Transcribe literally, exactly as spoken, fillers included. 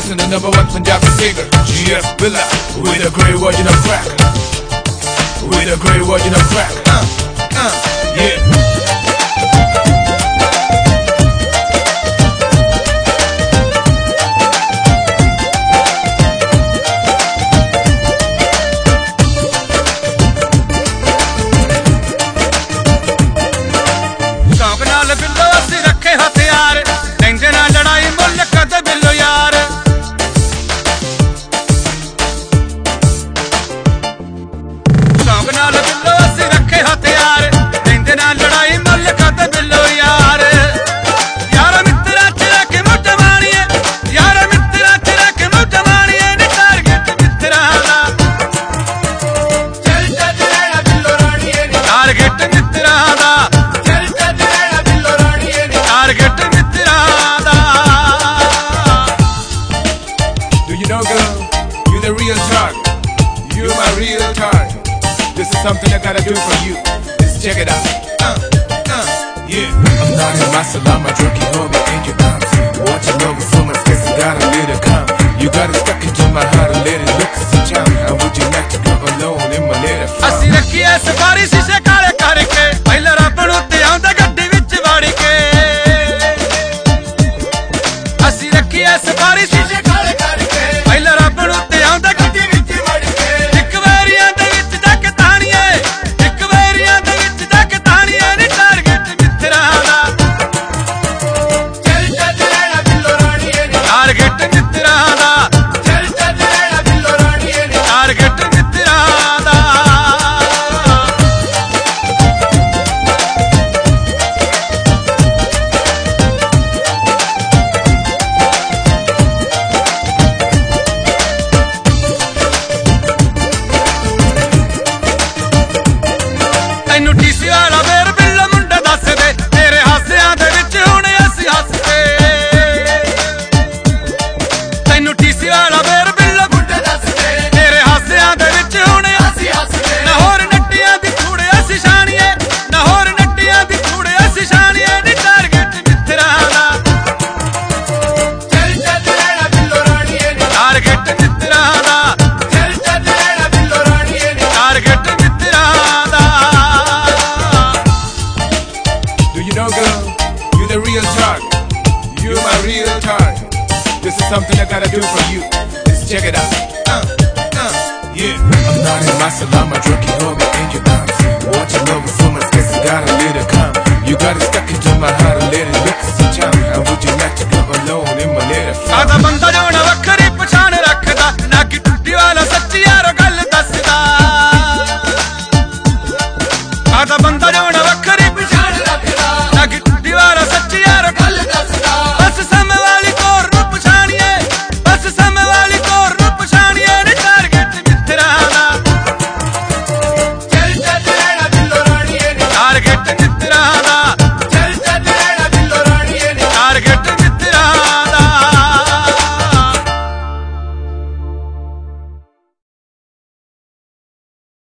listen to number one Punjabi singer G F Billa with a great version of crack, with a great version of crack. Uh, uh, yeah. This is something I gotta do for you. Let's check it out. Uh, uh, yeah. I'm not in my salon, my drunky homie in your arms. Watching over so much space, I gotta let it come. You got it stuck into my heart and let it look as a charm. And would you like to go alone in my little farm? ਅਸੀਂ ਰੱਖੀ ਐ safari ਸ਼ੀਸ਼ੇ ਕਾਲੇ ਕਰਕੇ, ਪਹਿਲਾਂ ਰੱਬ ਨੂੰ ਤੇ ਆਉਂਦਾ ਗੱਡੀ ਵਿੱਚ ਵੜ ਕੇ। ਅਸੀਂ ਰੱਖੀ ਐ ਸਫਾਰੀ ਸ਼ੀਸ਼ੇ ਕਾਲੇ ਕਰਕੇ, ਪਹਿਲਾਂ ਰੱਬ ਨੂੰ ਤੇ ਆਉਂਦਾ ਗੱਡੀ ਵਿੱਚ ਵੜ ਕੇ। ਇੱਕ ਵਾਰੀਆਂ ਦੇ ਵਿੱਚ ਜਾ ਕੇ ਤਾਣੀਏ, ਇੱਕ ਵਾਰੀਆਂ ਦੇ ਵਿੱਚ ਜਾ ਕੇ ਤਾਣੀਏ ਨੀ ਟਾਰਗੇਟ ਮਿੱਤਰਾਂ ਦਾ। ਚੱਲ ਚੱਲ ਰਹਿਣਾ ਬਿੱਲੋ ਰਾਣੀਏ ਨੀ ਟਾਰਗੇਟ ਮਿੱਤਰਾਂ ਦਾ। ਚੱਲ ਚੱਲ ਰਹਿਣਾ ਬਿੱਲੋ ਰਾਣੀਏ ਨੀ ਟਾਰਗੇਟ ਮਿੱਤਰਾਂ ਦਾ। ਤੈਨੂੰ ਟੀਸੀ ਵਾਲਾ ਵੇਰ ਬਿੱਲਾ ਮੁੰਡਾ ਦੱਸ ਦੇ, ਤੇਰੇ ਹਾਸਿਆਂ ਦੇ ਵਿੱਚ ਹੁਣ ਅਸੀਂ ਹੱਸਦੇ। ਤੈਨੂੰ ਟੀਸੀ ਵਾਲਾ ਵੇਰ ਬਿੱਲਾ ਮੁੰਡਾ ਦੱਸ ਦੇ, ਤੇਰੇ ਹਾਸਿਆਂ ਦੇ ਵਿੱਚ ਹੁਣ ਅਸੀਂ ਹੱਸਦੇ। ਨਾ ਹੋਰ ਨੱਟੀਆਂ ਦੀ ਖੂੜੇ ਅਸੀਂ ਛਾਣੀਏ, ਨਾ ਹੋਰ ਨੱਟੀਆਂ ਦੀ ਖੂੜੇ ਅਸੀਂ ਛਾਣੀਏ ਨੀ ਟਾਰਗੇਟ ਮਿੱਤਰਾਂ ਦਾ। ਚੱਲ ਚੱਲ ਰਹਿਣਾ ਬਿੱਲੋ ਰਾਣੀਏ ਨੀ ਟਾਰਗੇਟ ਮਿੱਤਰਾਂ ਦਾ। ਚੱਲ ਚੱਲ ਰਹਿਣਾ ਬਿੱਲੋ ਰਾਣੀਏ ਨੀ ਟਾਰਗੇਟ ਮਿੱਤਰਾਂ ਦਾ। Do you know, girl, you the real target. You my real target. This is something I gotta do for you. Let's check it out. Uh, uh, yeah. I'm not in my salon, my drunky homie in your arms. Watching over so much space, I gotta let it come. You got it stuck into my heart and let it look as a charm. And would you like to go alone in my little farm? ਆਦਾ ਬੰਦਾ ਜਾਣ ਵੱਖਰੀ ਪਛਾਣ ਰੱਖਦਾ, ਨਾ ਕਿ ਟੁੱਟੀ ਵਾਲਾ ਸੱਚੀ ਯਾਰੋ ਗੱਲ ਦੱਸਦਾ। ਆਦਾ ਬੰਦਾ ਜਾਣ